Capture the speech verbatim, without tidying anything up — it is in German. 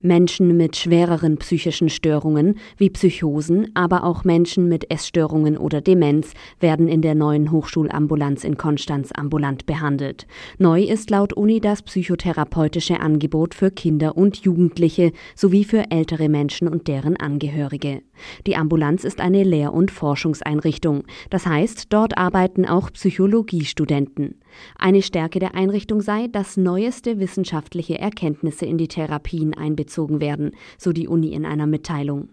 Menschen mit schwereren psychischen Störungen wie Psychosen, aber auch Menschen mit Essstörungen oder Demenz werden in der neuen Hochschulambulanz in Konstanz ambulant behandelt. Neu ist laut Uni das psychotherapeutische Angebot für Kinder und Jugendliche sowie für ältere Menschen und deren Angehörige. Die Ambulanz ist eine Lehr- und Forschungseinrichtung. Das heißt, dort arbeiten auch Psychologiestudenten. Eine Stärke der Einrichtung sei, dass neueste wissenschaftliche Erkenntnisse in die Therapien einbezogen werden, so die Uni in einer Mitteilung.